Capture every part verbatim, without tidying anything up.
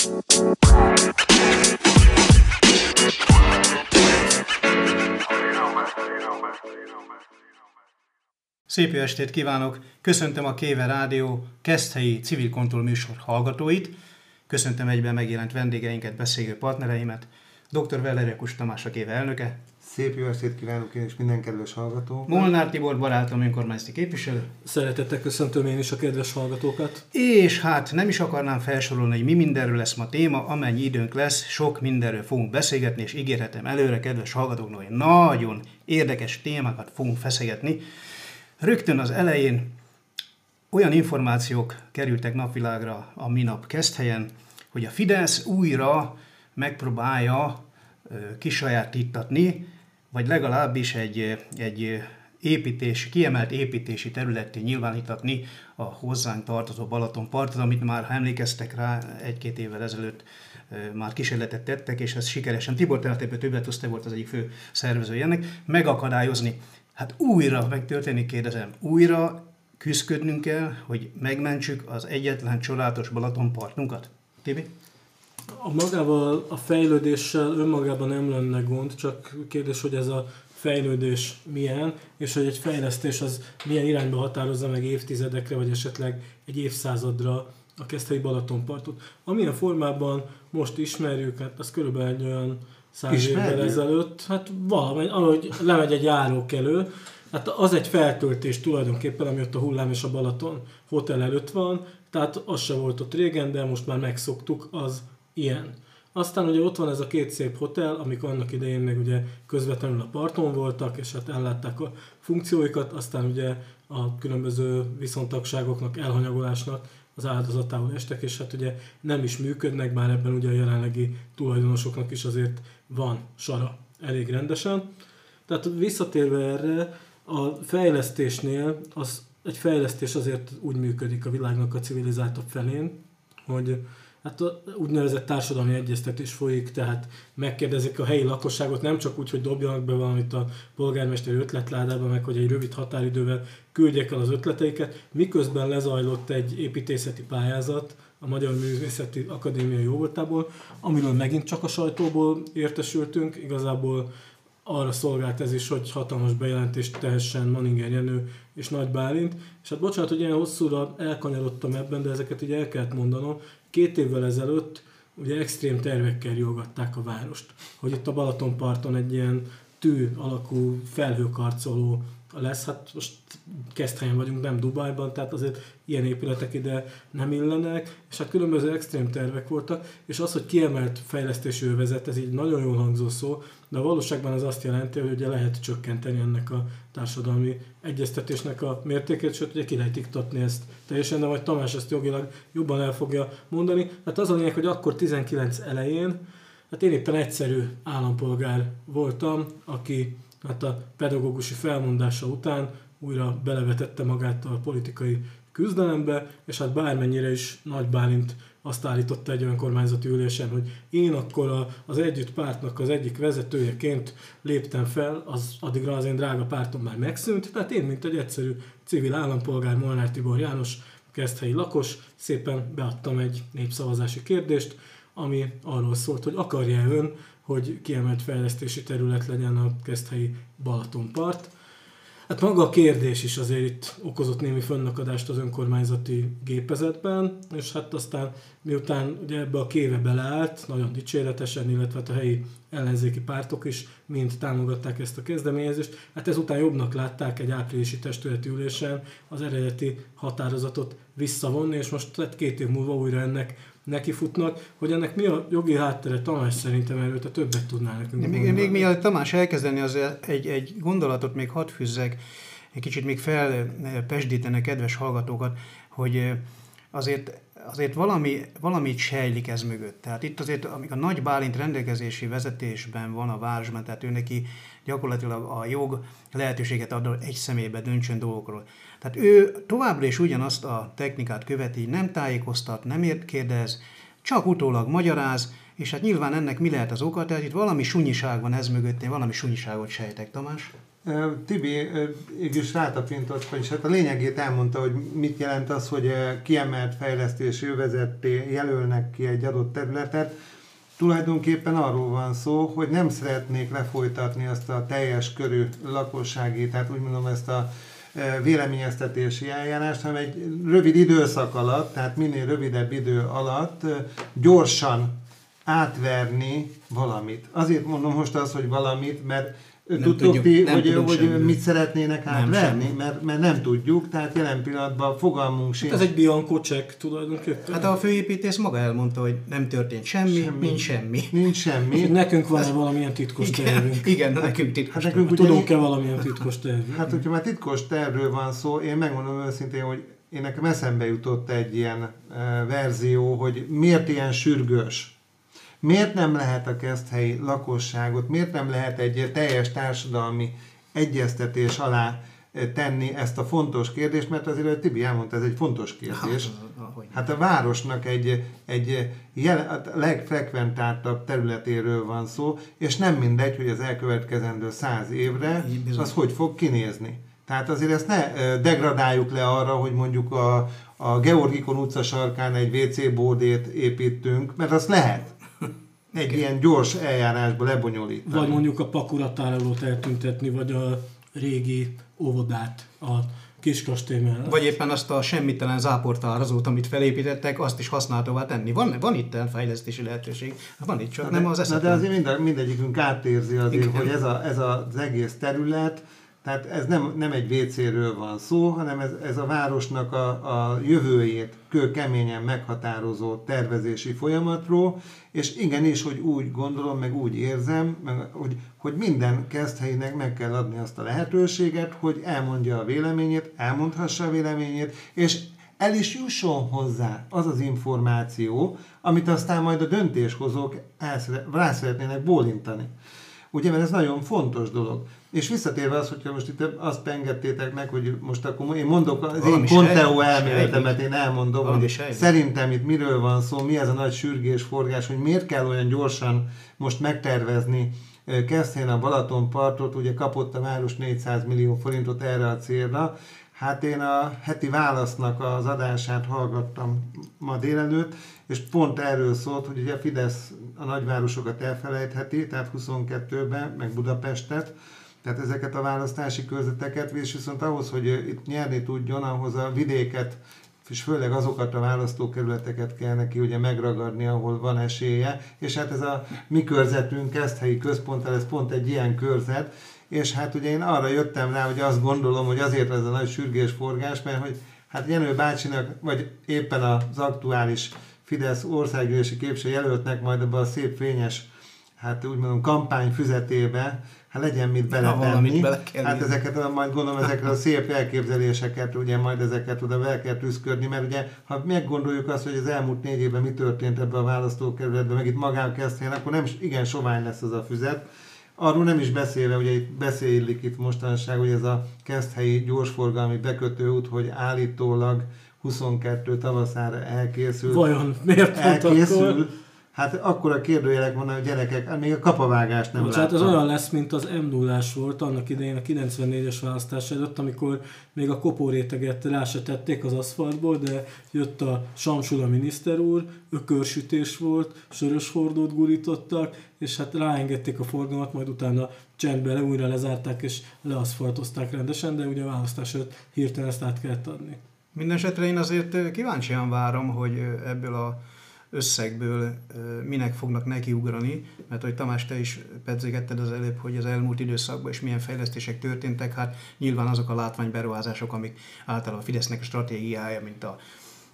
Szép jó estét kívánok! Köszöntöm a Kéve Rádió Keszthelyi Civil Kontroll műsor hallgatóit, köszöntöm egyben megjelent vendégeinket, beszélő partnereimet, dr. Weller Jakkus Tamás, a Kéve elnöke. Szép jó estét kívánok én és minden kedves hallgató. Molnár Tibor barátom, önkormányzati képviselő. Szeretettel köszöntöm én is a kedves hallgatókat. És hát nem is akarnám felsorolni, hogy mi mindenről lesz ma téma, amennyi időnk lesz, sok mindenről fogunk beszélgetni, és ígérhetem előre, kedves hallgatóknak, hogy nagyon érdekes témákat fogunk feszegetni. Rögtön az elején olyan információk kerültek napvilágra a minap Keszthelyen, hogy a Fidesz újra megpróbálja kisajátítatni, vagy legalábbis egy, egy építés, kiemelt építési területté nyilvánítatni a hozzánk tartozó Balatonpartot, amit már, ha emlékeztek rá, egy-két évvel ezelőtt már kísérletet tettek, és ez sikeresen, Tibor Temetépő többet te volt az egyik fő szervezője ennek, megakadályozni. Hát újra megtörténik, kérdezem, újra küzdködnünk kell, hogy megmentsük az egyetlen csodálatos Balatonpartunkat. Tibi? A magával, a fejlődéssel önmagában nem lenne gond, csak kérdés, hogy ez a fejlődés milyen, és hogy egy fejlesztés az milyen irányba határozza meg évtizedekre, vagy esetleg egy évszázadra a keszthelyi Balatonpartot. Amilyen formában most ismerjük, hát az körülbelül egy olyan száz évvel ezelőtt, hát valahogy, ahogy lemegy egy járókelő, hát az egy feltöltés tulajdonképpen, ami ott a Hullám és a Balaton hotel előtt van, tehát az se volt ott régen, de most már megszoktuk, az ilyen. Aztán ugye ott van ez a két szép hotel, amik annak idején meg ugye közvetlenül a parton voltak, és hát ellátták a funkcióikat, aztán ugye a különböző viszontagságoknak, elhanyagolásnak az áldozatául estek, és hát ugye nem is működnek, bár ebben ugye a jelenlegi tulajdonosoknak is azért van sara elég rendesen. Tehát visszatérve erre, a fejlesztésnél, az, egy fejlesztés azért úgy működik a világnak a civilizáltabb felén, hogy hát a úgynevezett társadalmi egyeztetés folyik, tehát megkérdezik a helyi lakosságot, nem csak úgy, hogy dobjanak be valamit a polgármesteri ötletládába, meg hogy egy rövid határidővel küldjék el az ötleteiket, miközben lezajlott egy építészeti pályázat a Magyar Művészeti Akadémia jóvoltából, amiről megint csak a sajtóból értesültünk, igazából arra szolgált ez is, hogy hatalmas bejelentést tehessen Manninger Jenő és Nagy Bálint. És hát bocsánat, hogy ilyen hosszúra elkanyarodtam ebben, de ezeket ugye el kellett mondanom. Két évvel ezelőtt ugye extrém tervekkel riogatták a várost, hogy itt a Balatonparton egy ilyen tű alakú felhőkarcoló lesz. Hát most Keszthelyen vagyunk, nem Dubajban, tehát azért ilyen épületek ide nem illenek, és hát különböző extrém tervek voltak, és az, hogy kiemelt fejlesztési övezet, ez így nagyon jól hangzó szó, de a valóságban az azt jelenti, hogy ugye lehet csökkenteni ennek a társadalmi egyeztetésnek a mértékét, sőt ugye ki lehet iktatni ezt teljesen, de majd Tamás ezt jogilag jobban el fogja mondani. Hát az a lényeg, hogy akkor tizenkilenc elején, hát én éppen egyszerű állampolgár voltam, aki hát a pedagógusi felmondása után újra belevetette magát a politikai küzdelembe, és hát bármennyire is Nagy Bálint azt állította egy önkormányzati ülésen, hogy én akkor az Együtt pártnak az egyik vezetőjeként léptem fel, az addigra az én drága pártom már megszűnt, tehát én, mint egy egyszerű civil állampolgár, Molnár Tibor János, keszthelyi lakos, szépen beadtam egy népszavazási kérdést, ami arról szólt, hogy akarja ön, hogy kiemelt fejlesztési terület legyen a keszthelyi Balatonpart. Hát maga a kérdés is azért itt okozott némi fönnakadást az önkormányzati gépezetben, és hát aztán miután ugye ebbe a Kéve beleállt, nagyon dicséretesen, illetve hát a helyi ellenzéki pártok is mind támogatták ezt a kezdeményezést, hát ezután jobbnak látták egy áprilisi testületi ülésen az eredeti határozatot visszavonni, és most hát két év múlva újra ennek nekifutnak, hogy ennek mi a jogi háttere, Tamás szerintem erről te többet tudnál nekünk. Még, még mielőtt Tamás elkezdeni, az egy, egy gondolatot még hadd fűzzek, egy kicsit még felpesdítene kedves hallgatókat, hogy azért, azért valami, valamit sejlik ez mögött. Tehát itt azért, amíg a Nagy Bálint rendelkezési vezetésben van a városban, tehát ő neki gyakorlatilag a jog lehetőséget ad, hogy egy személybe döntsön dolgokról. Tehát ő továbbra is ugyanazt a technikát követi, nem tájékoztat, nem ért kérdez, csak utólag magyaráz, és hát nyilván ennek mi lehet az oka, tehát itt valami sunyiság van ez mögött, én valami sunyiságot sejtek, Tamás. Tibi is rátapintott, vagyis hát a lényegét elmondta, hogy mit jelent az, hogy kiemelt fejlesztési övezetté jelölnek ki egy adott területet. Tulajdonképpen arról van szó, hogy nem szeretnék lefolytatni azt a teljes körű lakossági, tehát úgy mondom ezt a véleményeztetési eljárást, hanem egy rövid időszak alatt, tehát minél rövidebb idő alatt gyorsan átverni valamit. Azért mondom most azt, hogy valamit, mert nem tudtok ti, hogy, hogy mit szeretnének átverni, mert, mert nem tudjuk, tehát jelen pillanatban fogalmunk sincs. Hát ez egy bianco check tulajdonképpen. Hát a főépítész maga elmondta, hogy nem történt semmi, semmi. nincs semmi. Nincs semmi. Nekünk van-e valamilyen titkos igen, tervünk? Igen, hát, nekünk titkos hát tervünk. Tudunk-e valamilyen titkos tervünk? Hát, hogyha már titkos tervről van szó, én megmondom őszintén, hogy én nekem eszembe jutott egy ilyen uh, verzió, hogy miért ilyen sürgős. Miért nem lehet a keszthelyi lakosságot, miért nem lehet egy teljes társadalmi egyeztetés alá tenni ezt a fontos kérdést, mert azért, hogy Tibi elmondta, ez egy fontos kérdés. Hát a városnak egy, egy jelen, a legfrekventáltabb területéről van szó, és nem mindegy, hogy az elkövetkezendő száz évre az hogy fog kinézni. Tehát azért ezt ne degradáljuk le arra, hogy mondjuk a, a Georgikon utca sarkán egy vé cé bódét építünk, mert azt lehet egy okay. ilyen gyors eljárásba lebonyolítani. Vagy mondjuk a pakuratárolót eltüntetni, vagy a régi óvodát a Kiskastély mellett. Vagy éppen azt a semmitelen záportárazót, amit felépítettek, azt is használhatóvá tenni. Van, van itt fejlesztési lehetőség. Van itt csak, de, nem az eszetlen. De azért mind, mindegyikünk átérzi azért, igen. hogy ez, a, ez az egész terület, tehát ez nem, nem egy vé céről van szó, hanem ez, ez a városnak a, a jövőjét kőkeményen meghatározó tervezési folyamatról, és igenis, hogy úgy gondolom, meg úgy érzem, meg, hogy, hogy minden keszthelyinek meg kell adni azt a lehetőséget, hogy elmondja a véleményét, elmondhassa a véleményét, és el is jusson hozzá az az információ, amit aztán majd a döntéshozók rá szeretnének bólintani. Ugye, mert ez nagyon fontos dolog. És visszatérve az, hogyha most itt azt engedtétek meg, hogy most akkor én mondok, az valami én Conteo elméletemet én elmondom, valami hogy sejt. Szerintem itt miről van szó, mi ez a nagy sürgésforgás, hogy miért kell olyan gyorsan most megtervezni Keszthelyen a Balatonpartot, ugye kapott a város négyszáz millió forintot erre a célra. Hát én a heti válasznak az adását hallgattam ma délelőtt, és pont erről szólt, hogy ugye a Fidesz a nagyvárosokat elfelejtheti, tehát huszonkettőben, meg Budapestet, tehát ezeket a választási körzeteket, és viszont ahhoz, hogy itt nyerni tudjon, ahhoz a vidéket, és főleg azokat a választókerületeket kell neki ugye megragadni, ahol van esélye, és hát ez a mi körzetünk, Keszthelyi központtal, ez pont egy ilyen körzet, és hát ugye én arra jöttem rá, hogy azt gondolom, hogy azért ez a nagy sürgésforgás, mert hogy hát Jenő bácsinak, vagy éppen az aktuális Fidesz országgyűlési képviselőjelöltnek majd abban a szép fényes, hát úgy mondom, kampányfüzetébe, hát legyen mit beletenni. Bele hát ezeket, majd gondolom, ezekre a szép elképzeléseket, ugye majd ezeket oda be kell tüszködni, mert ugye, ha meggondoljuk azt, hogy az elmúlt négy évben mi történt ebben a választókerületben, meg itt magán Keszthelyen, akkor nem igen sovány lesz az a füzet. Arról nem is beszélve, ugye itt beszélik itt mostanság, hogy ez a keszthelyi gyorsforgalmi bekötőút, hogy állítólag huszonkettő tavaszára elkészül. Vajon miért elkészül? Akkor? Hát akkor a kérdőjelek vannak, hogy gyerekek, még a kapavágást nem láttam. Hát az olyan lesz, mint az em nullás volt annak idején a kilencvennégyes választás előtt, amikor még a kopóréteget rá se tették az aszfaltból, de jött a Samsula miniszter úr, ökörsütés volt, sörös hordót gurítottak, és hát ráengedték a forgalmat, majd utána csendben újra lezárták és leaszfaltozták rendesen, de ugye a választás előtt hirtelen ezt át kellett adni. Mindenesetre én azért kíváncsian várom, hogy ebből a összegből minek fognak nekiugrani, mert hogy Tamás, te is pedzegetted az előbb, hogy az elmúlt időszakban is milyen fejlesztések történtek, hát nyilván azok a látványberuházások, amik általában a Fidesznek a stratégiája, mint a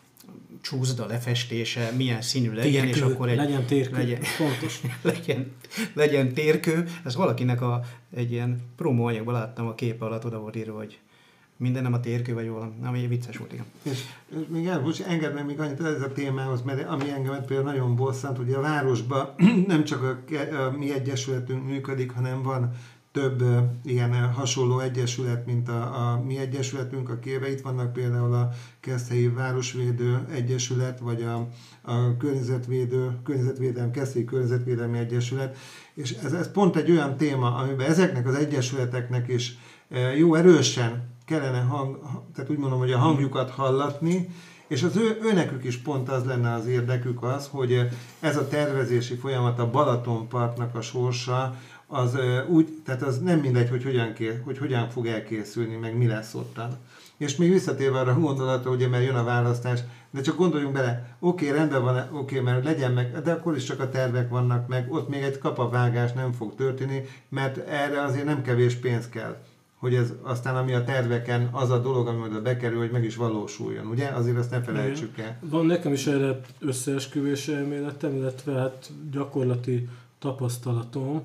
csúszda lefestése, milyen színű legyen, térkő, és akkor egy... legyen térkő, legyen, fontos. legyen, legyen térkő, ez valakinek a, egy ilyen promóanyagban láttam a kép alatt, oda volt írva, hogy minden nem a térkő, vagy valami, ami vicces volt, igen. És, és még el, most engedd meg még annyit ez a témához, mert ami engemet például nagyon bosszant, hogy a városban nem csak a, a mi egyesületünk működik, hanem van több uh, ilyen uh, hasonló egyesület, mint a, a mi egyesületünk, a Kéve. Itt vannak például a Keszthelyi Városvédő Egyesület, vagy a, a Környezetvédő, Környezetvédelmi, Keszthelyi Környezetvédelmi Egyesület. És ez, ez pont egy olyan téma, amiben ezeknek az egyesületeknek is uh, jó erősen kellene hang, tehát úgy mondom, hogy a hangjukat hallatni, és az ő, őnekük is pont az lenne az érdekük az, hogy ez a tervezési folyamat, a Balatonpartnak a sorsa, az úgy, tehát az nem mindegy, hogy hogyan, kér, hogy hogyan fog elkészülni, meg mi lesz ottan. És még visszatérve arra a gondolatra, ugye, mert jön a választás, de csak gondoljunk bele, oké, okay, rendben van, oké, okay, mert legyen meg, de akkor is csak a tervek vannak meg, ott még egy kapavágás nem fog történni, mert erre azért nem kevés pénz kell, hogy ez aztán ami a terveken az a dolog, ami oda bekerül, hogy meg is valósuljon, ugye? Azért azt ne felejtsük el. Van nekem is erre összeesküvés elméletem, illetve hát gyakorlati tapasztalatom.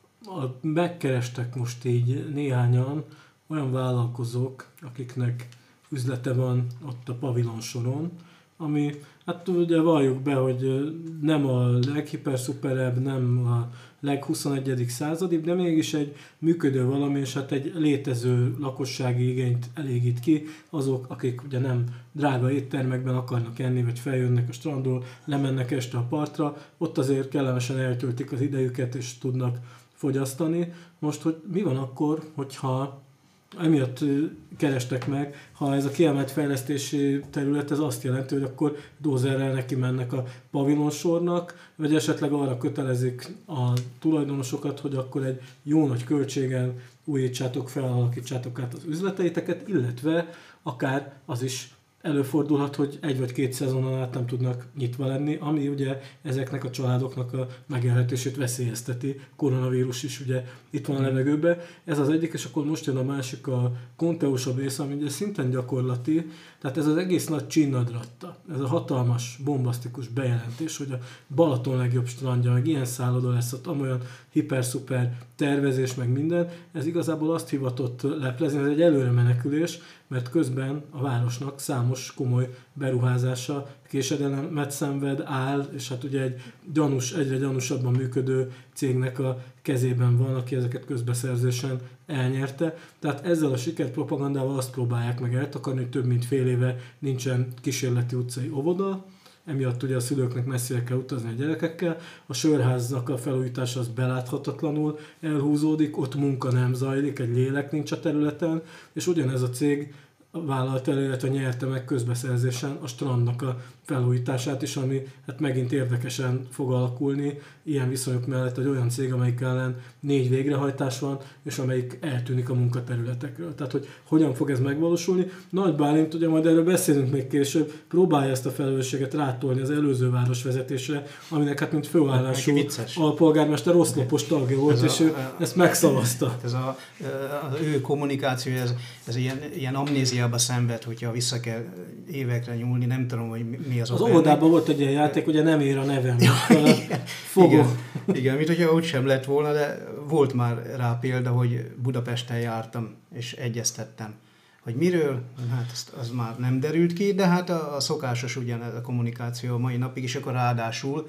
Megkerestek most így néhányan olyan vállalkozók, akiknek üzlete van ott a pavilonsoron, ami, hát ugye valljuk be, hogy nem a leghiperszuperebb, nem a leghuszonegyedik századibb, de mégis egy működő valami, és hát egy létező lakossági igényt elégít ki azok, akik ugye nem drága éttermekben akarnak enni, vagy feljönnek a strandról, lemennek este a partra, ott azért kellemesen eltöltik az idejüket, és tudnak fogyasztani. Most, hogy mi van akkor, hogyha emiatt kerestek meg, ha ez a kiemelt fejlesztési terület, ez azt jelenti, hogy akkor dózerrel neki mennek a pavilonsornak, vagy esetleg arra kötelezik a tulajdonosokat, hogy akkor egy jó nagy költségen újítsátok fel, alakítsátok át az üzleteiteket, illetve akár az is előfordulhat, hogy egy vagy két szezonon át nem tudnak nyitva lenni, ami ugye ezeknek a családoknak a megélhetését veszélyezteti. Koronavírus is ugye itt van a levegőben. Ez az egyik, és akkor most jön a másik, a konteósabb része, ami ugye szinten gyakorlati, tehát ez az egész nagy csinnadratta, ez a hatalmas, bombasztikus bejelentés, hogy a Balaton legjobb strandja, meg ilyen szálloda lesz, ott amolyan hiper-szuper tervezés, meg minden, ez igazából azt hivatott leplezni, ez egy előre menekülés, mert közben a városnak számos komoly beruházása, késedelemet szenved, áll, és hát ugye egy gyanús, egyre gyanúsabban működő cégnek a kezében van, aki ezeket közbeszerzésen elnyerte. Tehát ezzel a sikerpropagandával azt próbálják meg eltakarni, hogy több mint fél éve nincsen kísérleti utcai óvoda, emiatt ugye a szülőknek messzire kell utazni a gyerekekkel, a sörháznak a felújítása az beláthatatlanul elhúzódik, ott munka nem zajlik, egy lélek nincs a területen, és ugyanez a cég vállalt el, illetve nyerte meg közbeszerzésen a strandnak a felújítását is, ami hát megint érdekesen fog alakulni ilyen viszonyok mellett egy olyan cég, amelyik ellen négy végrehajtás van, és amelyik eltűnik a munkaterületekről. Tehát, hogy hogyan fog ez megvalósulni. Nagy Bálint, ugye majd erről beszélünk még később, próbálja ezt a felelősséget rátolni az előző városvezetésre, aminek hát mint főállású alpolgármester oszlopos tagja volt, ez és a, ő a, ezt megszavazta. Ez a, az ő kommunikáció, ez, ez ilyen, ilyen amnéziába szenved, hogyha vissza kell évekre nyúlni, nem tudom, hogy mi az Az óvodában volt egy ilyen játék, ugye nem ér a nevem. Ja, igen, igen, igen, mint hogyha úgy sem lett volna, de volt már rá példa, hogy Budapesten jártam, és egyeztettem, hogy miről, hát az, az már nem derült ki, de hát a, a szokásos ugyanez a kommunikáció a mai napig, és akkor ráadásul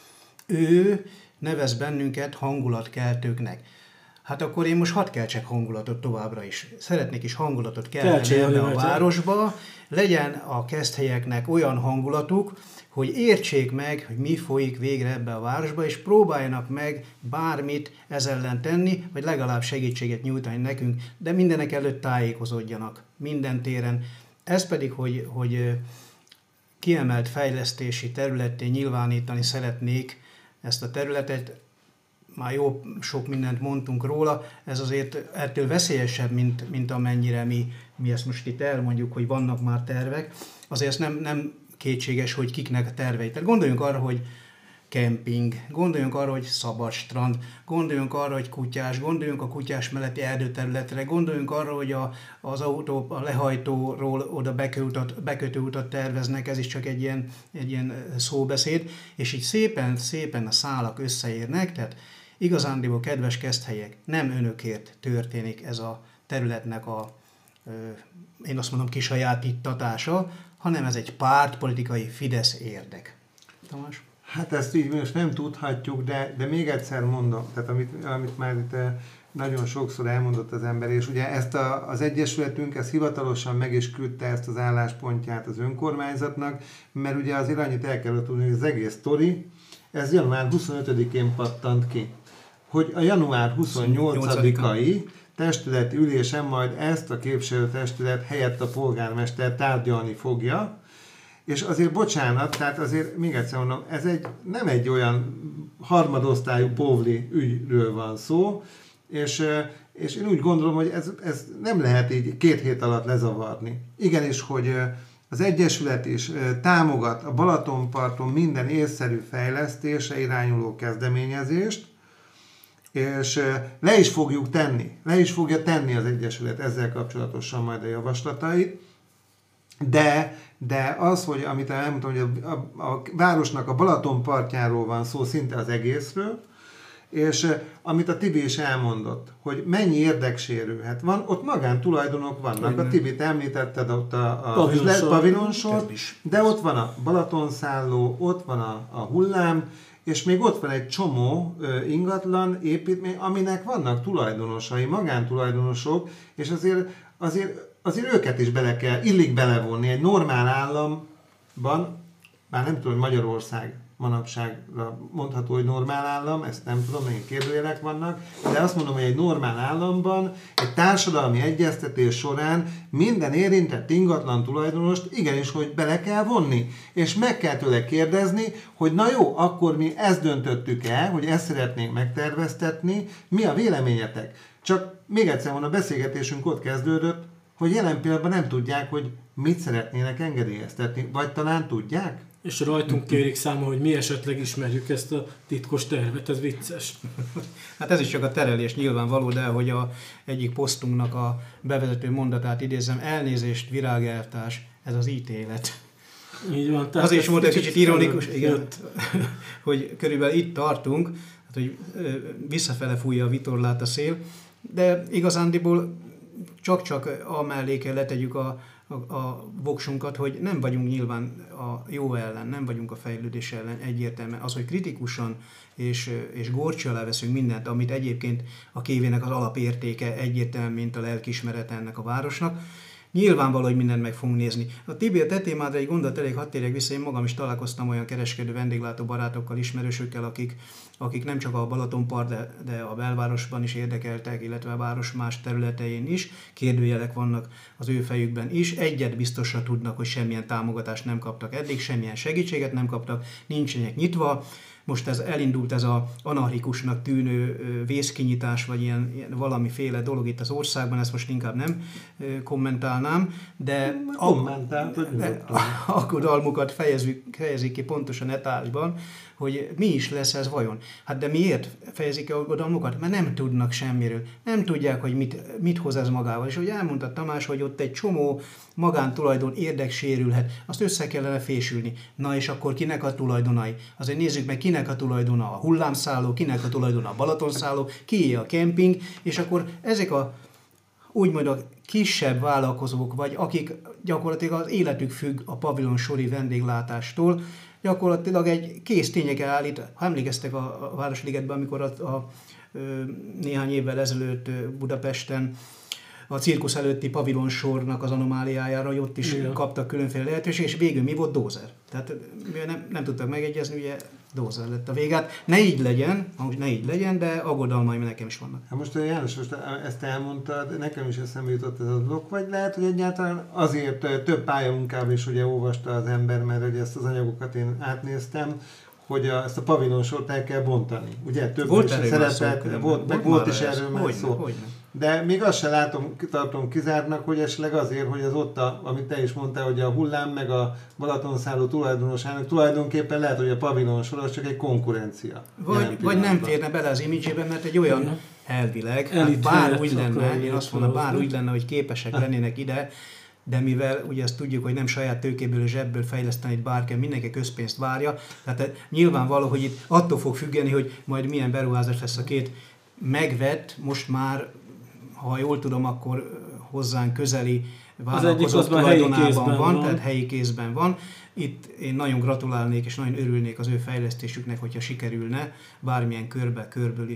ő nevez bennünket hangulatkeltőknek. Hát akkor én most hadd keltsek hangulatot továbbra is. Szeretnék is hangulatot kelteni ebbe a városba. Legyen a Keszthelyeknek olyan hangulatuk, hogy értsék meg, hogy mi folyik végre ebbe a városba, és próbáljanak meg bármit ez ellen tenni, vagy legalább segítséget nyújtani nekünk, de mindenek előtt tájékozódjanak minden téren. Ez pedig, hogy, hogy kiemelt fejlesztési területté nyilvánítani szeretnék ezt a területet, már jó sok mindent mondtunk róla, ez azért ettől veszélyesebb, mint, mint amennyire mi, mi ezt most itt elmondjuk, hogy vannak már tervek. Azért ez nem, nem kétséges, hogy kiknek a tervei. Tehát gondoljunk arra, hogy kemping, gondoljunk arra, hogy szabad strand, gondoljunk arra, hogy kutyás, gondoljunk a kutyás melletti erdőterületre, gondoljunk arra, hogy a, az autó, a lehajtóról oda bekötőutat, bekötőutat terveznek, ez is csak egy ilyen, egy ilyen szóbeszéd, és így szépen, szépen a szálak összeérnek, tehát igazándiból, kedves Keszthelyek, nem önökért történik ez a területnek a, én azt mondom, kisajátítatása, hanem ez egy pártpolitikai Fidesz érdek. Tamás? Hát ezt így most nem tudhatjuk, de, de még egyszer mondom, tehát amit, amit már itt nagyon sokszor elmondott az ember, és ugye ezt a, az egyesületünk, ez hivatalosan meg is küldte ezt az álláspontját az önkormányzatnak, mert ugye azért annyit el kell tudni, hogy az egész sztori, ez január huszonötödikén pattant ki, hogy a január huszonnyolcadikai testületi ülésen majd ezt a képviselőtestület helyett a polgármester tárgyalni fogja, és azért bocsánat, tehát azért még egyszer mondom, ez egy, nem egy olyan harmadosztályú póvli ügyről van szó, és, és én úgy gondolom, hogy ez, ez nem lehet így két hét alatt lezavarni. Igenis, hogy az Egyesület is támogat a Balatonparton minden észszerű fejlesztésre irányuló kezdeményezést, és le is fogjuk tenni, le is fogja tenni az Egyesület ezzel kapcsolatosan majd a javaslatait, de, de az, hogy amit elmondtam, hogy a, a, a városnak a Balaton partjáról van szó, szinte az egészről, és amit a Tibi is elmondott, hogy mennyi érdek sérülhet. Van, ott magántulajdonok vannak, a Tibit említetted, ott a, a pavilonsor, de ott van a Balatonszálló, ott van a, a hullám, és még ott van egy csomó ö, ingatlan építmény, aminek vannak tulajdonosai, magántulajdonosok, és azért, azért, azért őket is bele kell, illik belevonni. Egy normál államban, már nem tudom, hogy Magyarország manapságra mondható, hogy normál állam, ezt nem tudom, még kérdőjelek vannak, de azt mondom, hogy egy normál államban egy társadalmi egyeztetés során minden érintett ingatlan tulajdonost igenis, hogy bele kell vonni, és meg kell tőle kérdezni, hogy na jó, akkor mi ezt döntöttük el, hogy ezt szeretnénk megterveztetni, mi a véleményetek? Csak még egyszer mondom, a beszélgetésünk ott kezdődött, hogy jelen pillanatban nem tudják, hogy mit szeretnének engedélyeztetni, vagy talán tudják? És rajtunk kérik számon, hogy mi esetleg ismerjük ezt a titkos tervet, ez vicces. Hát ez is csak a terelés nyilvánvaló, de hogy a egyik posztunknak a bevezető mondatát idézem, elnézést, virágeltás, ez az ítélet. Így van. Tehát azért is mondta, egy kicsit ironikus, igen, hogy körülbelül itt tartunk, hát, hogy visszafele fújja a vitorlát a szél, de igazándiból csak-csak amellé kell letegyük a A, a voksunkat, hogy nem vagyunk nyilván a jó ellen, nem vagyunk a fejlődés ellen egyértelműen. Az, hogy kritikusan és, és górcső alá veszünk mindent, amit egyébként a kévének az alapértéke egyértelmű, mint a lelkiismerete ennek a városnak, nyilvánvaló, hogy mindent meg fogunk nézni. A Tibi, a te témádra egy gondot elég hadd térjek vissza, én magam is találkoztam olyan kereskedő, vendéglátó barátokkal, ismerősökkel, akik, akik nem csak a Balatonpart, de, de a belvárosban is érdekeltek, illetve a város más területein is, kérdőjelek vannak az ő fejükben is. Egyet biztosra tudnak, hogy semmilyen támogatást nem kaptak eddig, semmilyen segítséget nem kaptak, nincsenek nyitva. Most ez elindult ez a anarchikusnak tűnő vészkinyitás, vagy ilyen, ilyen valamiféle dolog itt az országban, ezt most inkább nem kommentálnám, de aggodalmukat fejezik, fejezik ki pontosan etásban, hogy mi is lesz ez vajon. Hát de miért fejezik ki aggodalmukat? Mert nem tudnak semmiről. Nem tudják, hogy mit, mit hoz ez magával. És hogy elmondta Tamás, hogy ott egy csomó magántulajdon érdek sérülhet, azt össze kellene fésülni. Na és akkor kinek a tulajdonai? Azért nézzük meg, kinek a tulajdona a hullámszálló, kinek a tulajdona a Balatonszálló, kié a kemping, és akkor ezek a úgymond a kisebb vállalkozók, vagy akik gyakorlatilag az életük függ a pavilon sori vendéglátástól, gyakorlatilag egy kész tényekkel állít. Ha emlékeztek a, a Városligetben, amikor a, a, a néhány évvel ezelőtt Budapesten a cirkusz előtti pavilonsornak az anomáliájára, hogy ott is igen, kaptak különféle lehetőség, és végül mi volt? Dózer. Tehát nem, nem tudtak megegyezni, ugye dózer lett a végát. Ne így legyen, ne így legyen, de aggodalmaim nekem is vannak. Hát most János, most ezt elmondtad, nekem is eszembe jutott ez a dolog, vagy lehet, hogy egyáltalán azért több pályamunkában is ugye olvasta az ember, mert hogy ezt az anyagokat én átnéztem, hogy a, ezt a pavilonsort el kell bontani. Ugye több volt is szerepet, volt, volt, meg volt is erről már szó. Hogyne. De még azt se látom, tartom kizártnak, hogy esetleg azért, hogy az ott, a, amit te is mondtál, hogy a hullám meg a Balatonszálló tulajdonosának tulajdonképpen lehet, hogy a pavilonsor az csak egy konkurencia. Vagy, vagy nem férne bele az imidzsében, mert egy olyan igen, elvileg, hát bár úgy lenne, én azt mondom, bár úgy lenne, hogy képesek lennének ide, de mivel ugye azt tudjuk, hogy nem saját tőkéből és zsebből fejleszteni egy bárki, mindenki közpénzt várja, tehát nyilvánvaló, hogy itt attól fog függeni, hogy majd milyen beruházás lesz a két megvett, most már, ha jól tudom, akkor hozzánk közeli vállalkozók tulajdonában van, van, tehát helyi kézben van. Itt én nagyon gratulálnék és nagyon örülnék az ő fejlesztésüknek, hogyha sikerülne bármilyen körbe, körből is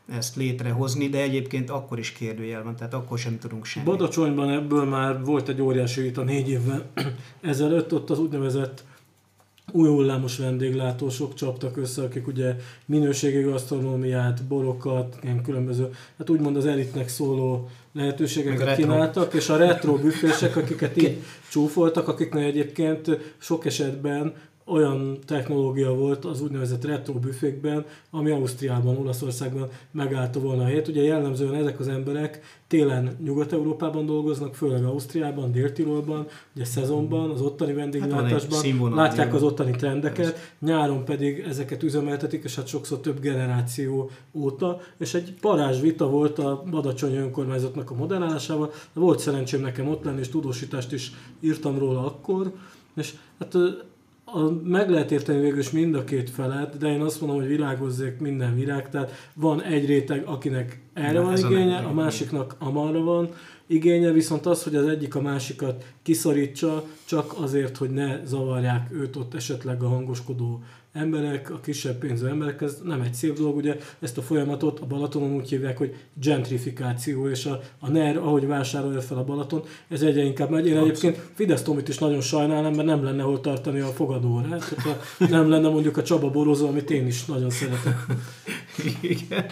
ezt létrehozni, de egyébként akkor is kérdőjel van, tehát akkor sem tudunk semmit. Badacsonyban ebből már volt egy óriási vita négy évvel ezelőtt, ott az úgynevezett új hullámos vendéglátósok csaptak össze, akik ugye minőségi gasztronómiát, borokat, ilyen különböző, hát úgymond az elitnek szóló lehetőségeket kínáltak, és a retro büfések, akiket így csúfoltak, akiknek egyébként sok esetben olyan technológia volt az úgynevezett retro büfékben, ami Ausztriában, Olaszországban megállta volna a helyet. Ugye jellemzően ezek az emberek télen Nyugat-Európában dolgoznak, főleg Ausztriában, Dél-Tirolban, ugye szezonban, az ottani vendéglátásban, hát látják az ottani trendeket, nyáron pedig ezeket üzemeltetik, és hát sokszor több generáció óta, és egy parázs vita volt a Badacsonyi önkormányzatnak a modellálásával, volt szerencsém nekem ott lenni, és tudósítást is írtam róla akkor, és hát A, meg lehet érteni végül is mind a két felet, de én azt mondom, hogy virágozzék minden virág, tehát van egy réteg, akinek erre van igénye, a másiknak amarra van igénye, viszont az, hogy az egyik a másikat kiszorítsa, csak azért, hogy ne zavarják őt ott esetleg a hangoskodó emberek, a kisebb pénzű emberek, ez nem egy szép dolog, ugye ezt a folyamatot a Balatonon úgy hívják, hogy gentrifikáció, és a, a en e er, ahogy vásárolja fel a Balaton, ez egyre inkább megy. Én egyébként Fidesz Tomit is nagyon sajnálom, mert nem lenne hol tartani a fogadórát, hogyha nem lenne mondjuk a Csaba borozó, amit én is nagyon szeretek. Igen.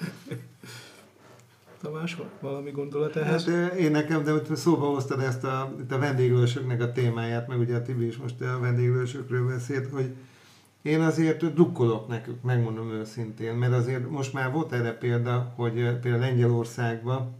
Tamás, valami gondolat ehhez? Hát én nekem, de szóba hoztad ezt a, a vendéglősöknek a témáját, meg ugye a Tibi is most a vendéglősökről beszélt, hogy én azért drukkolok nekük, megmondom őszintén, mert azért most már volt erre példa, hogy például Lengyelországban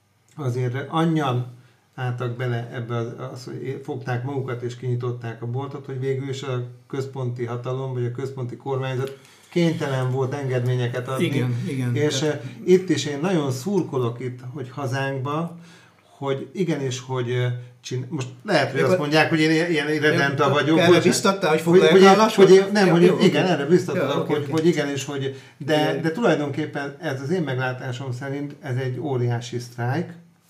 azért annyian álltak bele ebbe, az, az, hogy fogták magukat és kinyitották a boltot, hogy végül is a központi hatalom, vagy a központi kormányzat kénytelen volt engedményeket adni. Igen, igen. És tehát... itt is én nagyon szurkolok itt, hogy hazánkba, hogy igenis, hogy csin... most lehet, hogy azt mondják, hogy én ilyen irredenta vagyok. Erre biztattál, hogy foglalják állást? Hogy, hogy, nem, hogy jó, igen, erre biztattad, ja, hogy, okay, hogy, okay. hogy igenis, hogy de, de tulajdonképpen ez az én meglátásom szerint ez egy óriási sztrájk,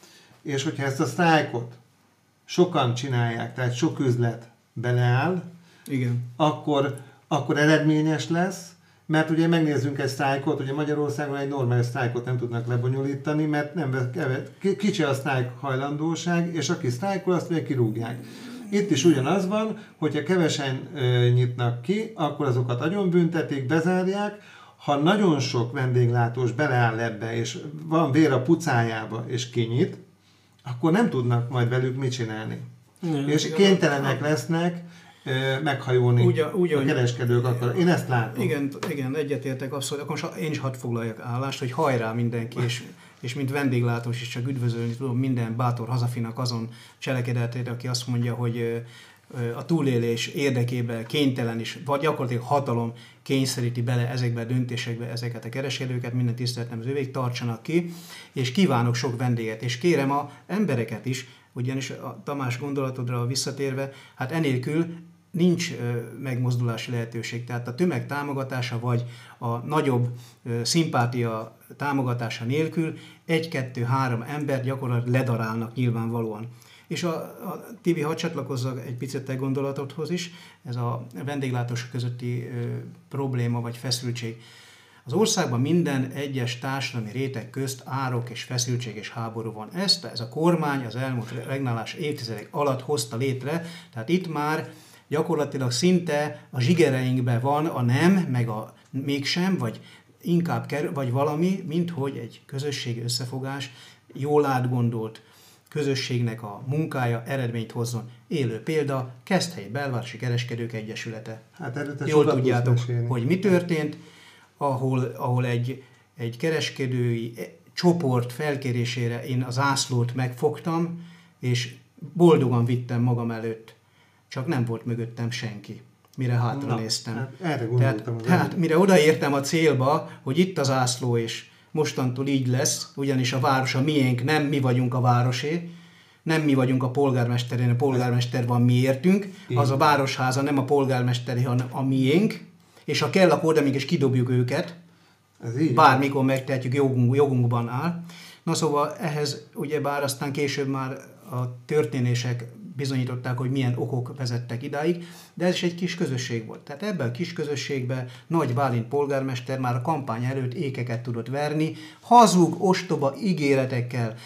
és hogyha ezt a sztrájkot sokan csinálják, tehát sok üzlet beleáll, igen. Akkor, akkor eredményes lesz, mert ugye megnézzünk egy sztrájkot, ugye Magyarországon egy normális sztrájkot nem tudnak lebonyolítani, mert nem, kicsi a sztrájk hajlandóság, és aki sztrájkol, azt még kirúgják. Itt is ugyanaz van, hogyha kevesen ö, nyitnak ki, akkor azokat agyonbüntetik, bezárják. Ha nagyon sok vendéglátós beleáll ebbe, és van vér a pucájába, és kinyit, akkor nem tudnak majd velük mit csinálni. Nem, és kénytelenek lesznek meghajolni úgy, úgy, a kereskedők akar. Én ezt látom. Igen, igen, egyetértek abszolút. Akkor én is hadd foglaljak állást, hogy hajrá mindenki, és, és mint vendéglátós is csak üdvözölni tudom minden bátor hazafinak azon cselekedetét, aki azt mondja, hogy a túlélés érdekében kénytelen is, vagy gyakorlatilag hatalom kényszeríti bele ezekbe a döntésekbe ezeket a kereskedőket, minden tiszteletem az övék, tartsanak ki, és kívánok sok vendéget, és kérem a embereket is, ugyanis a Tamás gondolatodra visszatérve, hát enélkül nincs megmozdulási lehetőség. Tehát a tömeg támogatása vagy a nagyobb szimpátia támogatása nélkül egy-kettő-három ember gyakorlatilag ledarálnak nyilvánvalóan. És a, a Tibi, hadd csatlakozzak egy picit te gondolatodhoz is, ez a vendéglátósok közötti ö, probléma vagy feszültség. Az országban minden egyes társadalmi réteg közt árok és feszültség és háború van. Ezt ez a kormány az elmúlt regnálás évtizedek alatt hozta létre, tehát itt már gyakorlatilag szinte a zsigereinkben van a nem, meg a mégsem, vagy inkább ker, vagy valami, mint hogy egy közösségi összefogás, jól átgondolt közösségnek a munkája eredményt hozzon. Élő példa, Keszthelyi Belvárosi Kereskedők Egyesülete. Hát jól tudjátok, hogy mi történt, ahol, ahol egy, egy kereskedői csoport felkérésére én az zászlót megfogtam, és boldogan vittem magam előtt. Csak nem volt mögöttem senki, mire hátra Na, néztem. Hát erre gondoltam. Tehát, tehát mire odaértem a célba, hogy itt az zászló, és mostantól így lesz, ugyanis a város a miénk, nem mi vagyunk a városé, nem mi vagyunk a polgármesterén, a polgármester van miértünk, az a városháza nem a polgármesteri, hanem a miénk, és ha kell, akkor oda még is kidobjuk őket, bármikor megtehetjük, jogunk, jogunkban áll. Na szóval ehhez ugyebár aztán később már a történések bizonyították, hogy milyen okok vezettek idáig, de ez is egy kis közösség volt. Tehát ebben a kis közösségben Nagy Bálint polgármester már a kampány előtt ékeket tudott verni, hazug, ostoba ígéretekkel,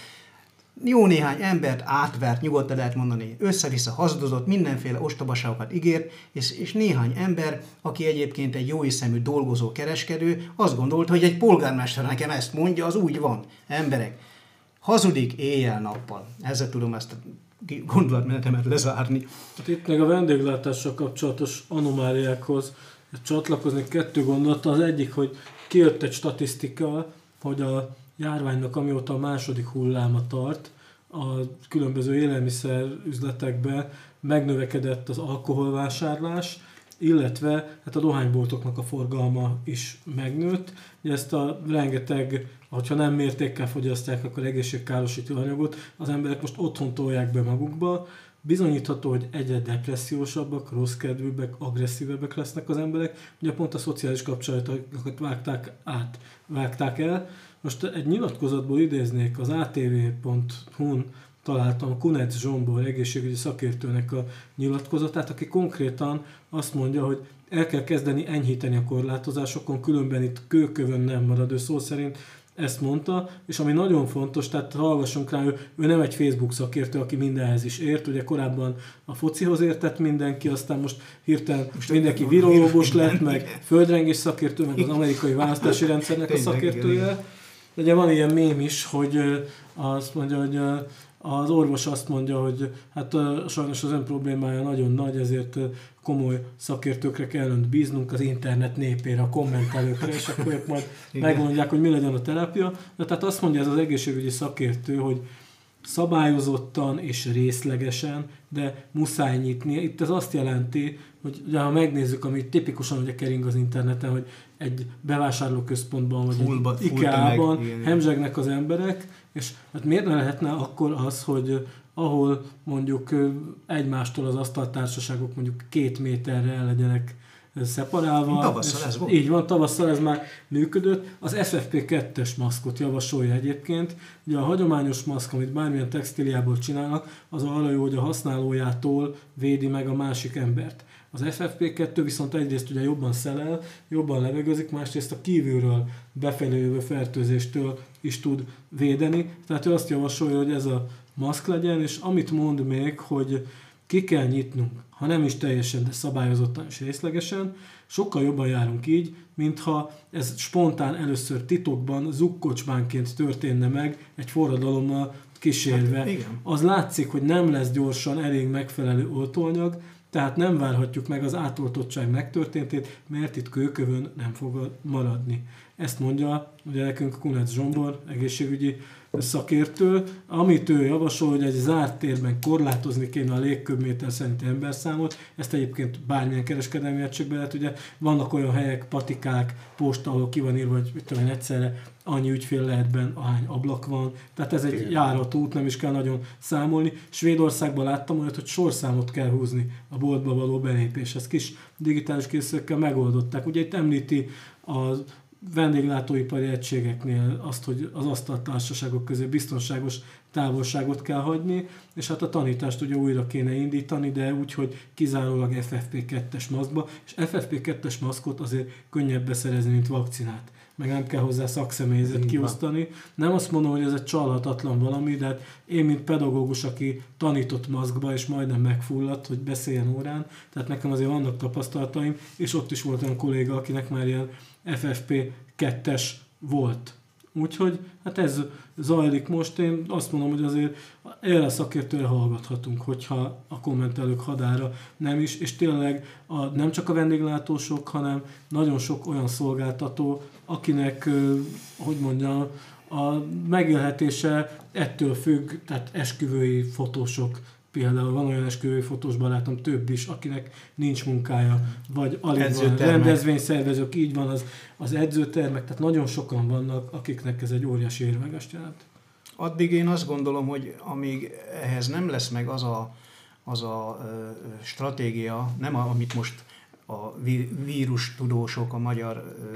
jó néhány embert átvert, nyugodtan lehet mondani, össze-vissza hazudozott, mindenféle ostobaságokat ígért, és, és néhány ember, aki egyébként egy jóhiszemű dolgozó kereskedő, azt gondolta, hogy egy polgármester nekem ezt mondja, az úgy van. Emberek, hazudik éjjel-nappal. Ezzel tudom ezt a gondolatmenetemet lezárni. Hát itt meg a vendéglátással kapcsolatos anomáliákhoz csatlakozni kettő gondolata. Az egyik, hogy kijött egy statisztika, hogy a járványnak, amióta a második hulláma tart, a különböző élelmiszerüzletekben megnövekedett az alkoholvásárlás, illetve hát a dohányboltoknak a forgalma is megnőtt. Ugye ezt a rengeteg, hogyha nem mértékkel fogyasztják, akkor egészségkárosító anyagot, az emberek most otthon tolják be magukba. Bizonyítható, hogy egyre depressziósabbak, rosszkedvűbbek, agresszívebbek lesznek az emberek. Ugye pont a szociális kapcsolatokat vágták át, vágták el. Most egy nyilatkozatból idéznék, az á té vé pont hu-n találtam Kunec Zsombor egészségügyi szakértőnek a nyilatkozatát, aki konkrétan azt mondja, hogy el kell kezdeni enyhíteni a korlátozásokon, különben itt kőkövön nem marad, ő szó szerint ezt mondta, és ami nagyon fontos, tehát hallgassunk rá, ő, ő nem egy Facebook szakértő, aki mindenhez is ért, ugye korábban a focihoz értett mindenki, aztán most hirtelen most mindenki virológus lett, meg földrengés szakértő, meg az amerikai választási rendszernek a szakértője. Ugye van ilyen mém is, hogy azt mondja, hogy az orvos azt mondja, hogy hát sajnos az ön problémája nagyon nagy, ezért komoly szakértőkre kell önt bíznunk, az internet népére, a kommentelőkre, és akkor ők majd megmondják, hogy mi legyen a terápia. De tehát azt mondja ez az egészségügyi szakértő, hogy szabályozottan és részlegesen, de muszáj nyitni. Itt ez azt jelenti, hogy ugye, ha megnézzük, ami tipikusan ugye kering az interneten, hogy egy bevásárlóközpontban vagy Fullba, egy IKEA-ban hemzsegnek az emberek, és hát miért ne lehetne akkor az, hogy ahol mondjuk egymástól az asztaltársaságok mondjuk két méterre el legyenek szeparálva. Tavasszal ez volt. Így van, tavasszal ez már működött. Az ef ef pé kettes maszkot javasolja egyébként. Ugye a hagyományos maszk, amit bármilyen textíliából csinálnak, az arra jó, hogy a használójától védi meg a másik embert. Az ef ef pé kettő viszont egyrészt ugye jobban szelel, jobban levegőzik, másrészt a kívülről befelé jövő fertőzéstől is tud védeni. Tehát ő azt javasolja, hogy ez a maszk legyen, és amit mond még, hogy ki kell nyitnunk, ha nem is teljesen, de szabályozottan és részlegesen, sokkal jobban járunk így, mintha ez spontán először titokban, zugkocsmánként történne meg egy forradalommal kísérve. Hát, az látszik, hogy nem lesz gyorsan elég megfelelő oltóanyag, tehát nem várhatjuk meg az átoltottság megtörténtét, mert itt kőkövön nem fog maradni. Ezt mondja ugye nekünk Kunec Zsombor, egészségügyi szakértő, amit ő javasol, hogy egy zárt térben korlátozni kéne a légköbméter szerinti emberszámot, ezt egyébként bármilyen kereskedelmi egységben lehet, ugye vannak olyan helyek, patikák, posta, ahol ki van írva, hogy mit tudom én, egyszerre annyi ügyfél lehet benn, ahány ablak van, tehát ez egy járatú út, nem is kell nagyon számolni. Svédországban láttam olyat, hogy sorszámot kell húzni a boltba való belépéshez, kis digitális készülékkel megoldották. Ugye itt említi az vendéglátóipari egységeknél azt, hogy az asztaltársaságok közé biztonságos távolságot kell hagyni, és hát a tanítást ugye újra kéne indítani, de úgy, hogy kizárólag ef ef pé kettes maszkba, és ef ef pé kettes maszkot azért könnyebb beszerezni, mint vakcinát. Meg nem kell hozzá szakszemélyzet kiosztani. Nem azt mondom, hogy ez egy csalhatatlan valami, de hát én, mint pedagógus, aki tanított maszkba, és majdnem megfulladt, hogy beszéljen órán, tehát nekem azért vannak tapasztalataim, és ott is volt olyan kolléga, akinek már ilyen ef ef pé kettes volt. Úgyhogy hát ez zajlik most. Én azt mondom, hogy azért erre a szakértőre hallgathatunk, hogyha a kommentelők hadára nem is, és tényleg a, nem csak a vendéglátósok, hanem nagyon sok olyan szolgáltató, akinek, hogy mondjam, a megélhetése ettől függ, tehát esküvői fotósok, például van olyan esküvői fotós barátom, több is, akinek nincs munkája, vagy alig van rendezvényszervezők, így van az, az edzőtermek, tehát nagyon sokan vannak, akiknek ez egy óriási érvegest jelent. Addig én azt gondolom, hogy amíg ehhez nem lesz meg az a, az a ö, stratégia, nem a, amit most a vírus tudósok, a magyar, ö,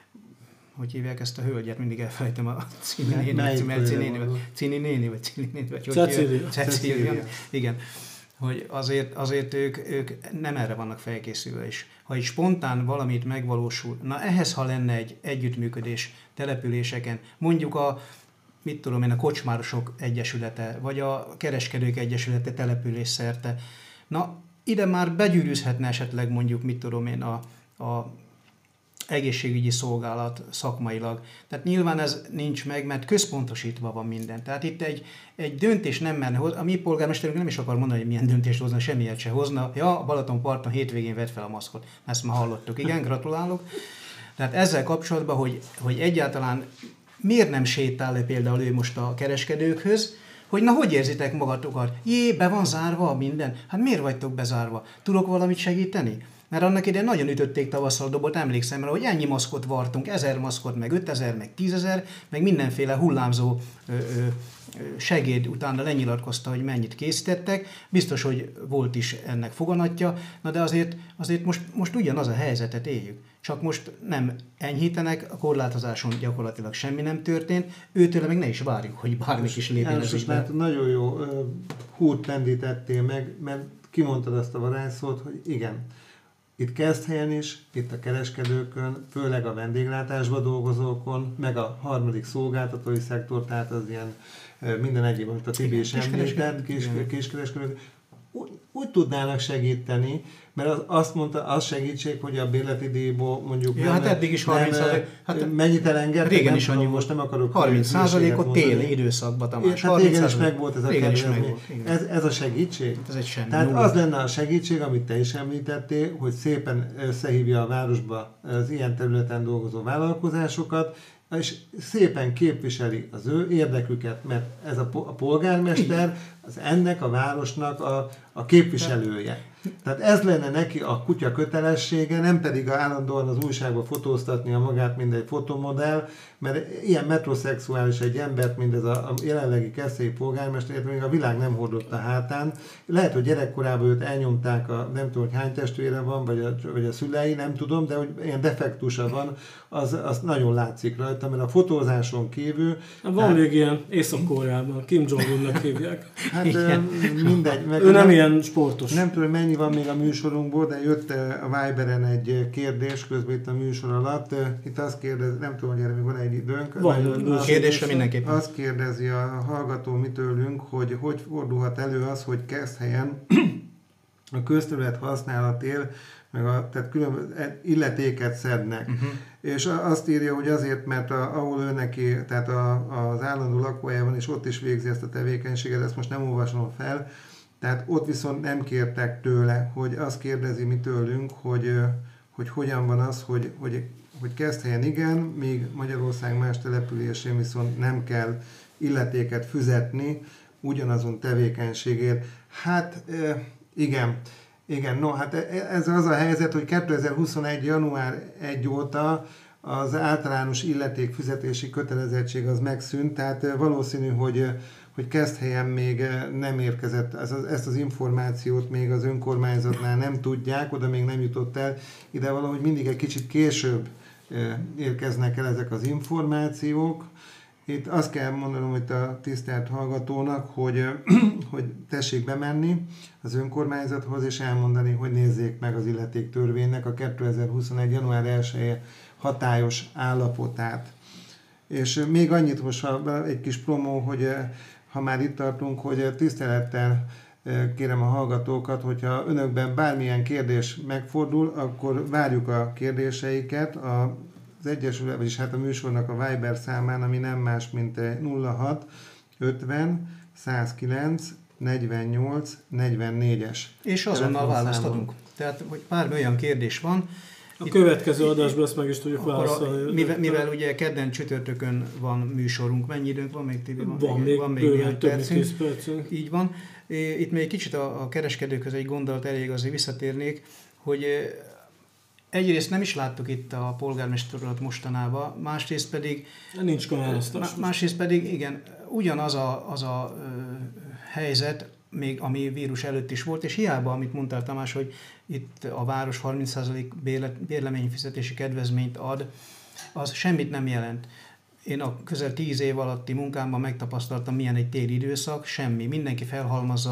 hogy hívják ezt a hölgyet, mindig elfelejtem a Cini néni, vagy Cini néni, vagy Cini néni, vagy Cecília. Cecília. Igen. hogy azért, azért ők, ők nem erre vannak felkészülve is. Ha egy spontán valamit megvalósul, na ehhez, ha lenne egy együttműködés településeken, mondjuk a, mit tudom én, a kocsmárosok egyesülete, vagy a kereskedők egyesülete település szerte, na ide már begyűrűzhetne esetleg mondjuk, mit tudom én, a, a egészségügyi szolgálat szakmailag. Tehát nyilván ez nincs meg, mert központosítva van minden. Tehát itt egy, egy döntés nem merne hozni. A mi polgármesterünk nem is akar mondani, hogy milyen döntést hozna, semmilyet se hozna. Ja, a Balatonparton hétvégén vett fel a maszkot. Ezt már hallottuk. Igen, gratulálok. Tehát ezzel kapcsolatban, hogy, hogy egyáltalán miért nem sétál le például ő most a kereskedőkhöz, hogy na, hogy érzitek magatokat? Jé, be van zárva minden? Hát miért vagytok bezárva? Tudok valamit segíteni? Mert annak idején nagyon ütötték tavasszal a dobot, emlékszem rá, hogy ennyi maszkot vartunk, ezer maszkot, meg ötezer, meg tízezer, meg mindenféle hullámzó ö, ö, segéd utána lenyilatkozta, hogy mennyit készítettek. Biztos, hogy volt is ennek foganatja, na de azért, azért most, most ugyanaz a helyzetet éljük. Csak most nem enyhítenek, a korlátozáson gyakorlatilag semmi nem történt, őtől meg ne is várjuk, hogy bármik is lépjen az ügyben. Nagyon jó uh, húrt pendítettél meg, mert kimondtad azt a varázsszót, hogy igen, itt Keszthelyen is, itt a kereskedőkön, főleg a vendéglátásban dolgozókon, meg a harmadik szolgáltatói szektor, tehát az ilyen minden egyéb, amit a Tibi is említett, kiskereskedők, úgy, úgy tudnának segíteni, mert az, azt mondta, az segítség, hogy a bérleti díjból mondjuk ja, nem, hát eddig is harminc százalék, hát mennyit elengedtek, régen nem is annyi most nem akarok harminc százalékot téli időszakban, Tamás. Hát régen is megvolt ez a kedvezmény. Ez, ez a segítség? Ez egy semmi. Tehát nulla. Az lenne a segítség, amit te is említettél, hogy szépen összehívja a városba az ilyen területen dolgozó vállalkozásokat, és szépen képviseli az ő érdeküket, mert ez a polgármester az ennek a városnak a, a képviselője. Tehát ez lenne neki a kutya kötelessége, nem pedig állandóan az újságba fotóztatni a magát, mint egy fotomodell, mert ilyen metroszexuális egy embert, mint ez a, a jelenlegi keszthelyi polgármester, még a világ nem hordott a hátán. Lehet, hogy gyerekkorában őt elnyomták, a, nem tudom, hogy hány testvére van, vagy a, vagy a szülei, nem tudom, de hogy ilyen defektusa van, az, az nagyon látszik rajta, mert a fotózáson kívül... Van hát, még ilyen Észak-Koreában, Kim Jong-unnak hívják. Hát mindegy. Meg ő nem, nem ilyen sportos. Nem tudom, mennyi van még a műsorunkból, de jött a Viberen egy kérdés közben itt a műsor alatt. Itt azt kérdez, nem tudom, hogy erre még van egy időnk. Van, kérdésre mindenképpen. Azt kérdezi a hallgató mi tőlünk, hogy hogy fordulhat elő az, hogy Keszthelyen a közterület használatért, meg a, tehát különböző illetéket szednek. Uh-huh. És azt írja, hogy azért, mert a, ahol ő neki, tehát a, az állandó lakóhelyben, és ott is végzi ezt a tevékenységet, ezt most nem olvasom fel, tehát ott viszont nem kértek tőle, hogy azt kérdezi mi tőlünk, hogy, hogy hogyan van az, hogy, hogy, hogy Keszthelyen igen, míg Magyarország más településén viszont nem kell illetéket fizetni ugyanazon tevékenységért. Hát igen, igen, no, hát ez az a helyzet, hogy kétezer-huszonegy. január elsejé óta az általános illetékfizetési kötelezettség az megszűnt, tehát valószínű, hogy hogy Keszthelyen még nem érkezett, ezt az információt még az önkormányzatnál nem tudják, oda még nem jutott el, ide valahogy mindig egy kicsit később érkeznek el ezek az információk. Itt azt kell mondanom, hogy a tisztelt hallgatónak, hogy, hogy tessék bemenni az önkormányzathoz, és elmondani, hogy nézzék meg az illetéktörvénynek a kétezer-huszonegy. január elsejé hatályos állapotát. És még annyit most egy kis promó, hogy ha már itt tartunk, hogy tisztelettel kérem a hallgatókat, hogyha önökben bármilyen kérdés megfordul, akkor várjuk a kérdéseiket az Egyesület, vagyis hát a műsornak a Viber számán, ami nem más, mint nulla hat ötven százkilenc negyvennyolc negyvennégyes. És azonnal választ adunk. Tehát, hogy bármi olyan kérdés van, a itt, következő adásban ezt meg is tudjuk válaszolni. Mivel, mivel ugye kedden csütörtökön van műsorunk, mennyi időnk van még, Tibi? Van, van még, van még néhány percünk. percünk. Így van. Itt még egy kicsit a, a kereskedőkhöz egy gondolat elég azért visszatérnék, hogy egyrészt nem is láttuk itt a polgármester urat mostanában, másrészt pedig... Nincs választás. Másrészt pedig, igen, ugyanaz a, az a ö, helyzet, még ami vírus előtt is volt, és hiába, amit mondtál Tamás, hogy itt a város harminc százalék bérleményfizetési kedvezményt ad, az semmit nem jelent. Én a közel tíz év alatti munkámban megtapasztaltam, milyen egy téli időszak, semmi. Mindenki felhalmazza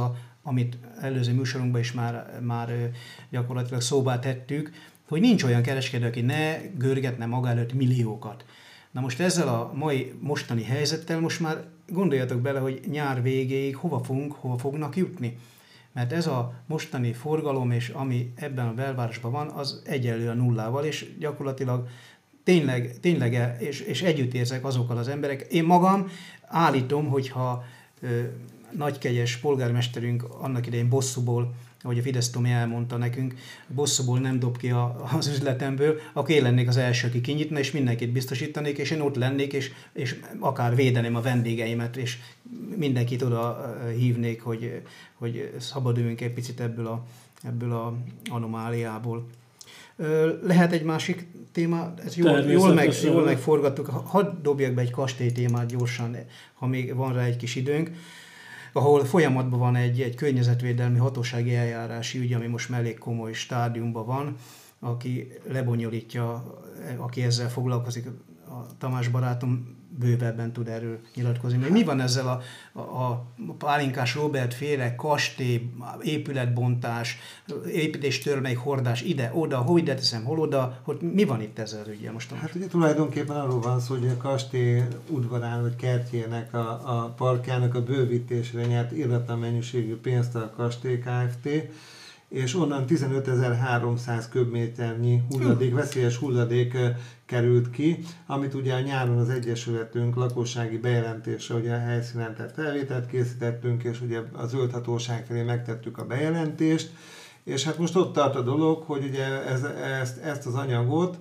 amit előző műsorunkban is már, már gyakorlatilag szóba tettük, hogy nincs olyan kereskedő, aki ne görgetne maga előtt milliókat. Na most ezzel a mai mostani helyzettel most már gondoljatok bele, hogy nyár végéig hova fogunk, hova fognak jutni. Mert ez a mostani forgalom, és ami ebben a belvárosban van, az egyenlő a nullával, és gyakorlatilag tényleg, tényleg és, és együtt érzek azokkal az emberek. Én magam állítom, hogyha ö, nagykegyes polgármesterünk annak idején bosszúból, ahogy a Fidesz Tomi elmondta nekünk, bosszúból nem dob ki a, az üzletemből, akkor én lennék az első, aki kinyitna, és mindenkit biztosítanék, és én ott lennék, és, és akár védeném a vendégeimet, és mindenkit oda hívnék, hogy, hogy szabaduljunk egy picit ebből a, ebből a anomáliából. Lehet egy másik téma, ezt jól, jól, meg, jól megforgattuk, hadd dobjak be egy kastély témát gyorsan, ha még van rá egy kis időnk, ahol folyamatban van egy, egy környezetvédelmi hatósági eljárási ügy, ami most már elég komoly stádiumban van, aki lebonyolítja, aki ezzel foglalkozik, a Tamás barátom bővebben tud erről nyilatkozni. Mi van ezzel a, a, a Pálinkás Róbert féle kastély, épületbontás, építéstörmelék hordás ide-oda, hol ide teszem, hol oda, hogy mi van itt ezzel az ügyel most? Hát ugye tulajdonképpen arról van szó, hogy a kastély udvarán vagy kertjének, a, a parkjának a bővítésére nyert irdatlan mennyiségű pénzt a Kastély Kft., és onnan tizenötezer-háromszáz köbméternyi hulladék, veszélyes hulladék került ki, amit ugye a nyáron az Egyesületünk lakossági bejelentése, ugye a helyszínen tett felvételt készítettünk, és ugye a zöld hatóság felé megtettük a bejelentést, és hát most ott tart a dolog, hogy ugye ez, ezt, ezt az anyagot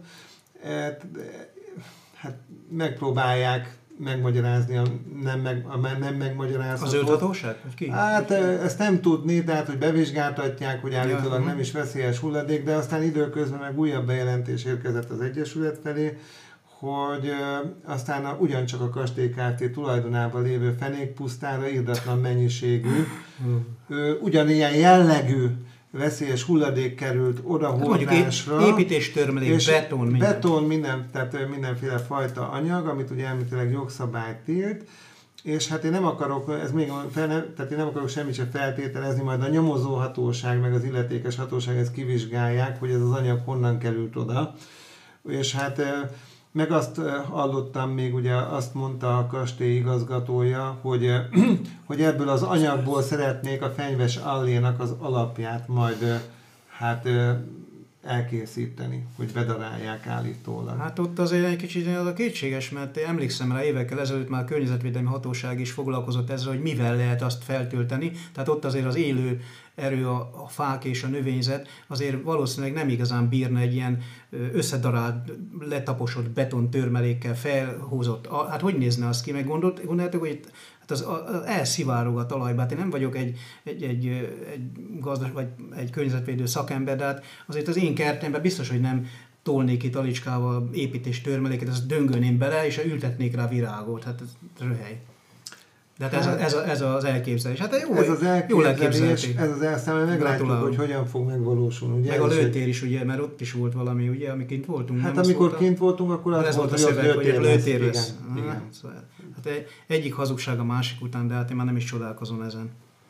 hát megpróbálják megmagyarázni a nem, meg, a nem megmagyarázható. Az zöld hatóság? Ki? Hát ezt nem tudni, tehát hogy bevizsgáltatják, hogy állítólag ja, nem is veszélyes hulladék, de aztán időközben meg újabb bejelentés érkezett az Egyesület felé, hogy aztán a, ugyancsak a Kastély Kft. Tulajdonában lévő fenékpusztára irdatlan mennyiségű, ugyanilyen jellegű veszélyes hulladék került odahordásra. Építéstörmelék, beton, minden. Beton, minden, tehát mindenféle fajta anyag, amit ugye elméletileg jogszabály tilt, és hát én nem akarok, ez még fel, tehát én nem akarok semmit sem feltételezni, majd a nyomozóhatóság, meg az illetékes hatóság ezt kivizsgálják, hogy ez az anyag honnan került oda. És hát meg azt hallottam még, ugye azt mondta a kastély igazgatója, hogy, hogy ebből az anyagból szeretnék a Fenyves Allénak az alapját majd hát elkészíteni, hogy bedarálják állítólag. Hát ott azért egy kicsit az a kétséges, mert emlékszem rá, évekkel ezelőtt már a környezetvédelmi hatóság is foglalkozott ezzel, hogy mivel lehet azt feltölteni. Tehát ott azért az élő erő, a, a fák és a növényzet azért valószínűleg nem igazán bírna egy ilyen összedarált, letaposott betontörmelékkel felhúzott. Hát hogy nézne az ki? Meg gondolt, gondoljátok, hogy hát az, az elszivárog a talajba. Hát én nem vagyok egy, egy, egy, egy gazdas vagy egy környezetvédő szakember, de hát azért az én kertemben biztos, hogy nem tolnék ki talicskával építéstörmeléket, azt döngölném bele, és ültetnék rá virágot. Hát ez röhely. De hát ez, a, ez, a, ez az elképzelés. Hát jó, ez az elképzelés, ez az elszámolás, meglátjuk, hogy hogyan fog megvalósulni. Ugye? Meg a lőtér is, ugye, mert ott is volt valami, ugye, ami kint voltunk. Hát nem amikor volt kint voltunk, akkor az, az volt, volt a szöveg, hogy lőtér, lőtér lesz. lesz. Igen, ah, igen. Szóval, hát egyik hazugság a másik után, de hát én már nem is csodálkozom ezen.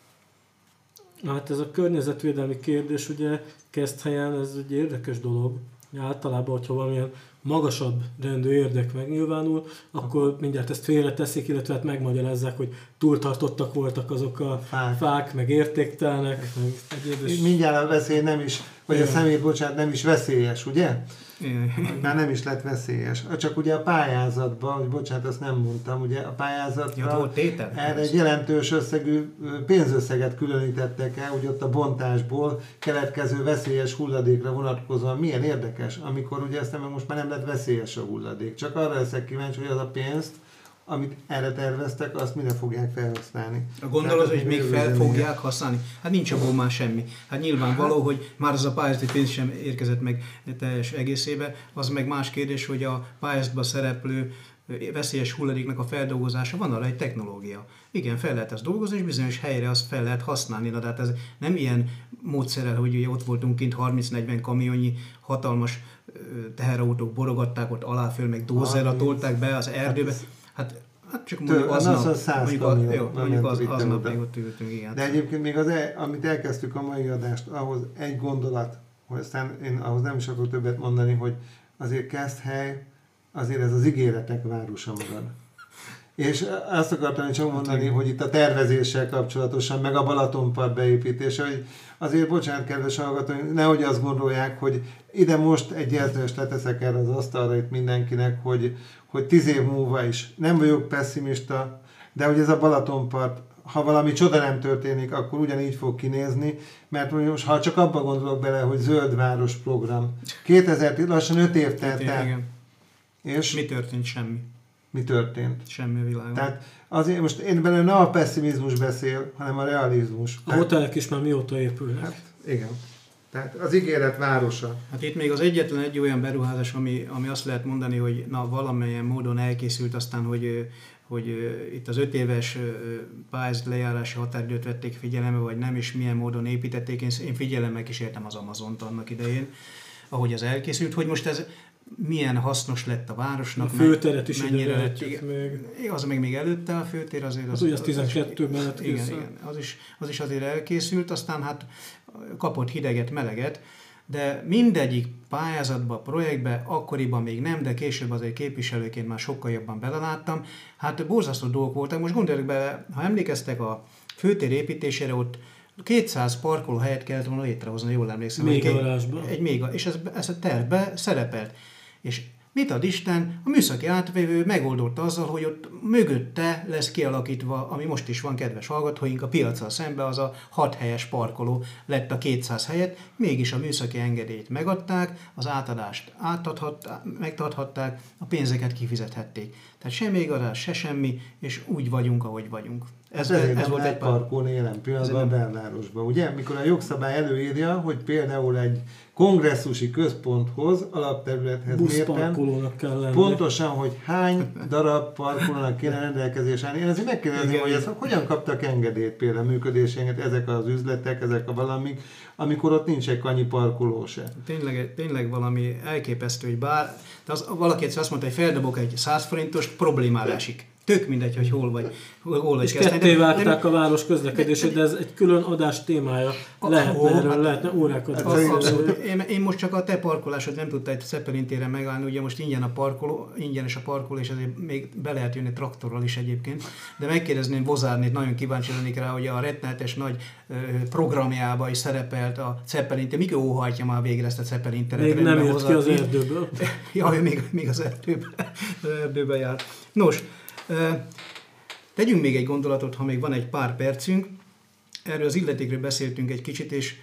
Hát ez a környezetvédelmi kérdés, ugye Keszthelyen ez egy érdekes dolog. Általában, hogyha valamilyen magasabb rendű érdek megnyilvánul, akkor mindjárt ezt félreteszik, illetve hát megmagyarázzák, hogy túltartottak voltak azok a fák, fák meg értéktelnek. Meg egyébként. Mindjárt a veszély nem is, vagy igen. A szemét, bocsánat, nem is veszélyes, ugye? Igen. Már nem is lett veszélyes. Csak ugye a pályázatban, hogy bocsánat, azt nem mondtam, ugye a pályázatra ja, erre egy jelentős összegű pénzösszeget különítettek el, hogy ott a bontásból keletkező veszélyes hulladékra vonatkozóan milyen érdekes, amikor ugye ezt nem, most már nem lett veszélyes a hulladék. Csak arra leszek kíváncsi, hogy az a pénzt, amit erre terveztek, azt mire fogják felhasználni. A gondolod, hogy még fel fogják használni? Hát nincs abból már semmi. Hát nyilvánvaló, hogy már az a pályázati pénz sem érkezett meg teljes egészébe. Az meg más kérdés, hogy a pályázatban szereplő veszélyes hulladéknak a feldolgozása, van arra egy technológia. Igen, fel lehet ezt dolgozni, és bizonyos helyre azt fel lehet használni. Na, de hát ez nem ilyen módszerrel, hogy ugye ott voltunk kint harminc-negyven kamionnyi hatalmas teherautók borogatták ott alá föl, meg dózerra tolták be az erdőbe. Hát Hát csak mondjuk aznap, mondjuk, a, jó, mondjuk az, aznap oda. még ott ültünk, igen. De egyébként még az, e, amit elkezdtük a mai adást, ahhoz egy gondolat, hogy aztán én ahhoz nem is akarok többet mondani, hogy azért Keszthely, azért ez az ígéretek városa marad. És azt akartam csak mondani, hogy itt a tervezéssel kapcsolatosan, meg a Balatonpart beépítése, hogy azért, bocsánat, kedves hallgatóink, nehogy azt gondolják, hogy ide most egy jelzőst leteszek erre az asztalra itt mindenkinek, hogy, hogy tíz év múlva is nem vagyok pessimista, de hogy ez a Balatonpart, ha valami csoda nem történik, akkor ugyanígy fog kinézni, mert most ha csak abba gondolok bele, hogy zöld város program, kétezer, lassan öt év telt el. És mi történt? Semmi. Mi történt? Semmi a világon. Tehát azért most én belőle nem a pessimizmus beszél, hanem a realizmus. A hotelek is már mióta épülnek. Hát, igen. Tehát az ígéret városa. Hát itt még az egyetlen egy olyan beruházás, ami, ami azt lehet mondani, hogy na valamilyen módon elkészült, aztán, hogy, hogy itt az öt éves pályázat lejárási határidőt vették figyelembe, vagy nem, és milyen módon építették. Én, én figyelemmel kísértem az Amazont annak idején, ahogy az elkészült, hogy most ez milyen hasznos lett a városnak. A főteret is mennyire lett, még. Az még, még előtte a főtér azért. Az, az ugye az tizenkettőben lett igen, igen, az is, az is azért elkészült, aztán hát kapott hideget, meleget, de mindegyik pályázatba, projektbe, akkoriban még nem, de később azért képviselőként már sokkal jobban beleláttam. Hát borzasztó dolgok voltak. Most gondoljuk bele, ha emlékeztek a főtér építésére, ott kétszáz parkolóhelyet kellett volna létrehozni, jól emlékszem. Mélygarázsban. Egy méga, és ez, ez a tervbe szerepelt. És mit ad Isten, a műszaki átvevő megoldotta azzal, hogy ott mögötte lesz kialakítva, ami most is van, kedves hallgatóink, a piaccal szembe az a hat helyes parkoló lett a kétszáz helyet, mégis a műszaki engedélyt megadták, az átadást átadhatták, megtarthatták, a pénzeket kifizethették. Tehát se mélygarázs, se semmi, és úgy vagyunk, ahogy vagyunk. Ez, ez, ez volt egy parkolni jelen pillanatban a belvárosban. Ugye, mikor a jogszabály előírja, hogy például egy kongresszusi központhoz, alapterülethez mérten, pontosan, hogy hány darab parkolónak kéne rendelkezésre állni. Én azért megkérdezném, hogy ezt hogyan kaptak engedélyt, például működési engedélyt, ezek az üzletek, ezek a valamik, amikor ott nincs egy annyi parkoló se. Tényleg, tényleg valami elképesztő, hogy bár, de az, valaki egyszer azt mondta, hogy feldobok egy száz forintost, problémára esik. Tök mindegy, hogy hol vagy. Hol vagy és ketté vágták a város közlekedését, de ez egy külön adás témája. Lehetne oh, erről, hát, lehetne órákat. Abszolút. Én, én most csak a te parkolásod nem tudta egy Zeppelin téren megállni, ugye most ingyen a parkoló, ingyenes a parkoló, és azért még be lehet jönni traktorral is egyébként. De megkérdezném Vozárnét, nagyon kíváncsi lennék rá, hogy a rettenetes nagy programjába is szerepelt a Zeppelin tér. Mikor óhajtja már végre ezt a Zeppelin teret? Még nem jött ki az erdőből. Ja, ő még, még az erdőben, az erdőben jár. Nos, tegyünk még egy gondolatot, ha még van egy pár percünk. Erről az illetékről beszéltünk egy kicsit, és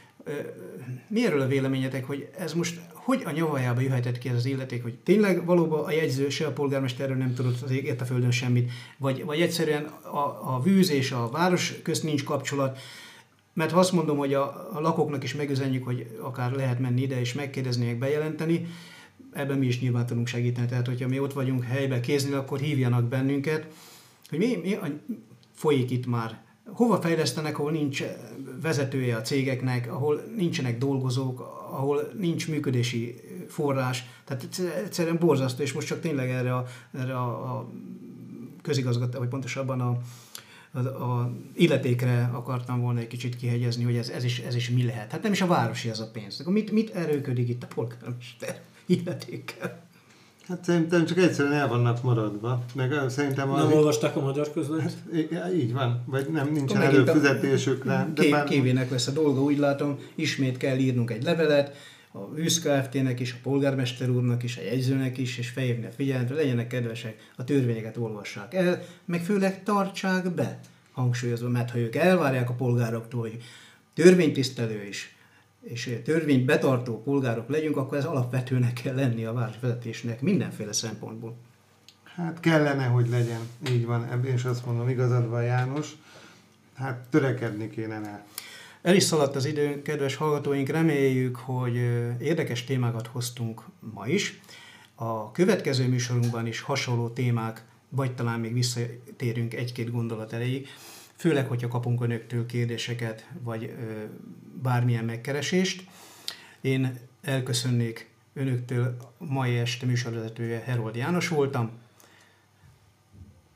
mi erről a véleményetek, hogy ez most hogy a nyavajába jöhetett ki ez az illeték, hogy tényleg valóban a jegyző, se a polgármester erről nem tudott az ég a földön semmit, vagy, vagy egyszerűen a, a víz és a város közt nincs kapcsolat, mert ha azt mondom, hogy a, a lakóknak is megüzenjük, hogy akár lehet menni ide és megkérdezni, bejelenteni, ebben mi is nyilván tudunk segíteni, tehát hogyha mi ott vagyunk helyben kézni, akkor hívjanak bennünket, hogy mi, mi folyik itt már. Hova fejlesztenek, ahol nincs vezetője a cégeknek, ahol nincsenek dolgozók, ahol nincs működési forrás. Tehát egyszerűen borzasztó, és most csak tényleg erre a, erre a, a közigazgató, vagy pontosabban a, a, a illetékre akartam volna egy kicsit kihegyezni, hogy ez, ez, is, ez is mi lehet. Hát nem is a városi az a pénz. Akkor mit, mit erőködik itt a polgármester illetékkel? Hát szerintem csak egyszerűen el vannak maradva. Meg szerintem nem az... olvasták a magyar közlönyt? Hát, így van, vagy nem, nincsen előfizetésük rá. De bár... Kévének lesz a dolga, úgy látom, ismét kell írnunk egy levelet, a Vűz Kft-nek is, a polgármester úrnak is, a jegyzőnek is, és felhívni a figyelmet, hogy legyenek kedvesek, a törvényeket olvassák el, meg főleg tartsák be, hangsúlyozva, mert ha ők elvárják a polgároktól, hogy törvénytisztelő is, és törvényt betartó polgárok legyünk, akkor ez alapvetőnek kell lenni a városvezetésnek mindenféle szempontból. Hát kellene, hogy legyen. Így van, ebben is azt mondom, igazad van, János. Hát törekedni kéne rá. El is szaladt az idő, kedves hallgatóink, reméljük, hogy érdekes témákat hoztunk ma is. A következő műsorunkban is hasonló témák, vagy talán még visszatérünk egy-két gondolat erejéig, főleg, hogyha kapunk önöktől kérdéseket, vagy ö, bármilyen megkeresést. Én elköszönnék önöktől, mai este műsorvezetője Herold János voltam.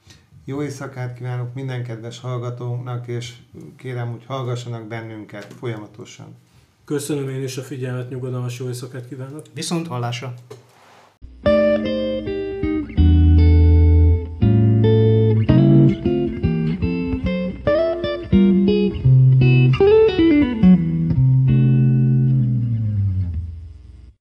Jó éjszakát kívánok minden kedves hallgatónknak, és kérem, hogy hallgassanak bennünket folyamatosan. Köszönöm én is a figyelmet, nyugodalmas jó éjszakát kívánok. Viszont hallásra!